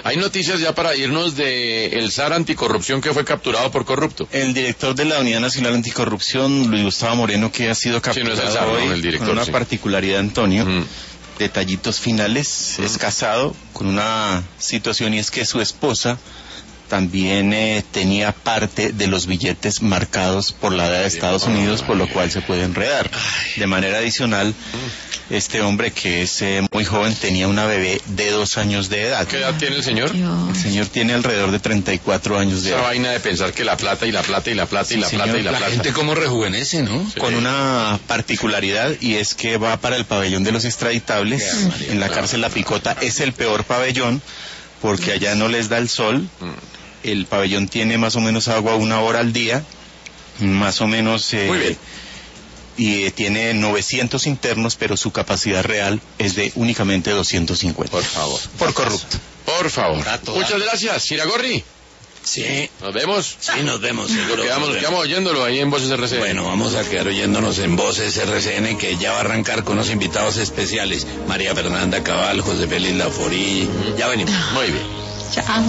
Hay noticias ya para irnos de el SAR Anticorrupción que fue capturado por corrupto. El director de la Unidad Nacional Anticorrupción, Luis Gustavo Moreno, que ha sido capturado no es el SAR, hoy, no, el director, con una particularidad, Antonio. Detallitos finales, es casado con una situación, y es que su esposa también tenía parte de los billetes marcados por la DEA de Estados Unidos, por lo cual se puede enredar. De manera adicional, este hombre, que es muy joven, tenía una bebé de 2 años de edad. ¿Qué edad tiene el señor? El señor tiene alrededor de 34 años de edad. Esa vaina de pensar que la plata y la plata y la plata y la plata y la plata. La gente como rejuvenece, ¿no? Sí. Con una particularidad, y es que va para el pabellón de los extraditables. En la cárcel La Picota es el peor pabellón, porque allá no les da el sol. El pabellón tiene más o menos agua 1 hora al día, más o menos. Muy bien. Y tiene 900 internos, pero su capacidad real es de únicamente 250. Por favor. Por corrupto. Por favor. Muchas gracias, Iragorri. Sí. Nos vemos. Sí, nos vemos, seguro. Nos quedamos oyéndolo ahí en Voces RCN. Bueno, vamos a quedar oyéndonos en Voces RCN, que ya va a arrancar con unos invitados especiales. María Fernanda Cabal, José Félix Laforí. Ya venimos. Muy bien. Chao.